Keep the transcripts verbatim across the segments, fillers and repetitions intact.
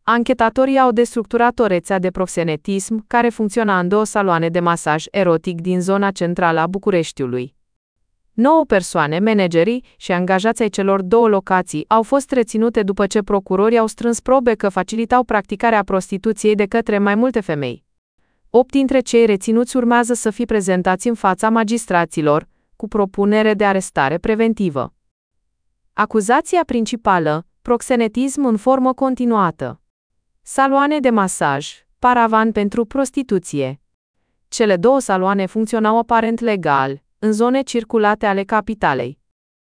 Anchetatorii au destructurat o rețea de proxenetism care funcționa în două saloane de masaj erotic din zona centrală a Bucureștiului. Nouă persoane, managerii și angajații ai celor două locații, au fost reținute după ce procurorii au strâns probe că facilitau practicarea prostituției de către mai multe femei. Opt dintre cei reținuți urmează să fie prezentați în fața magistraților, cu propunere de arestare preventivă. Acuzația principală: proxenetism în formă continuată. Saloane de masaj, paravan pentru prostituție. Cele două saloane funcționau aparent legal, în zone circulate ale capitalei.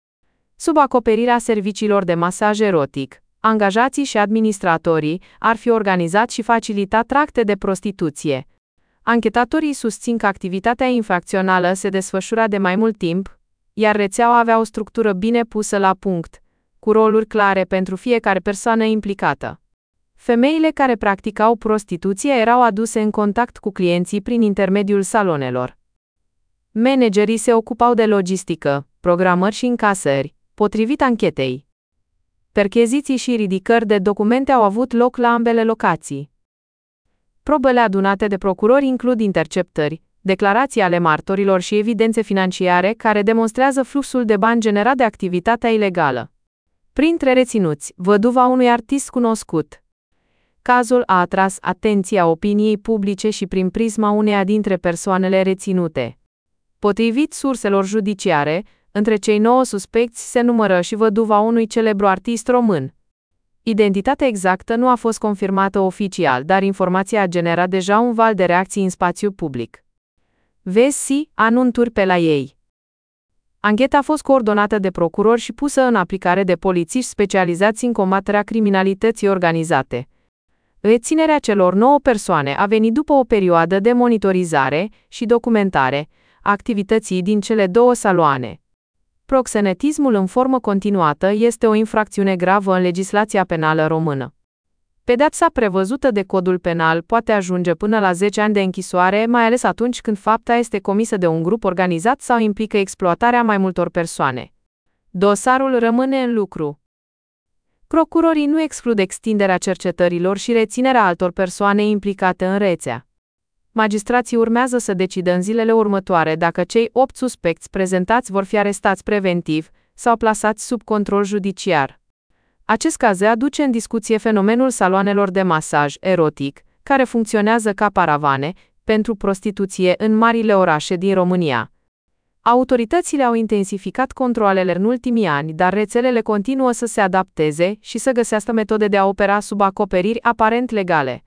Sub acoperirea serviciilor de masaj erotic, angajații și administratorii ar fi organizat și facilitat tracte de prostituție. Anchetatorii susțin că activitatea infracțională se desfășura de mai mult timp, iar rețeaua avea o structură bine pusă la punct, cu roluri clare pentru fiecare persoană implicată. Femeile care practicau prostituție erau aduse în contact cu clienții prin intermediul salonelor. Managerii se ocupau de logistică, programări și încasări, potrivit anchetei. Percheziții și ridicări de documente au avut loc la ambele locații. Probele adunate de procurori includ interceptări, declarații ale martorilor și evidențe financiare care demonstrează fluxul de bani generat de activitatea ilegală. Printre reținuți, văduva unui artist cunoscut. Cazul a atras atenția opiniei publice și prin prisma uneia dintre persoanele reținute. Potrivit surselor judiciare, între cei nouă suspecți se numără și văduva unui celebru artist român. Identitatea exactă nu a fost confirmată oficial, dar informația a generat deja un val de reacții în spațiu public. Vezi anunțuri pe la ei. Ancheta a fost coordonată de procurori și pusă în aplicare de polițiști specializați în combaterea criminalității organizate. Reținerea celor nouă persoane a venit după o perioadă de monitorizare și documentare a activității din cele două saloane. Proxenetismul în formă continuată este o infracțiune gravă în legislația penală română. Pedeapsa prevăzută de Codul Penal poate ajunge până la zece ani de închisoare, mai ales atunci când fapta este comisă de un grup organizat sau implică exploatarea mai multor persoane. Dosarul rămâne în lucru. Procurorii nu exclud extinderea cercetărilor și reținerea altor persoane implicate în rețea. Magistrații urmează să decidă în zilele următoare dacă cei opt suspecți prezentați vor fi arestați preventiv sau plasați sub control judiciar. Acest caz aduce în discuție fenomenul saloanelor de masaj erotic, care funcționează ca paravane pentru prostituție în marile orașe din România. Autoritățile au intensificat controalele în ultimii ani, dar rețelele continuă să se adapteze și să găsească metode de a opera sub acoperiri aparent legale.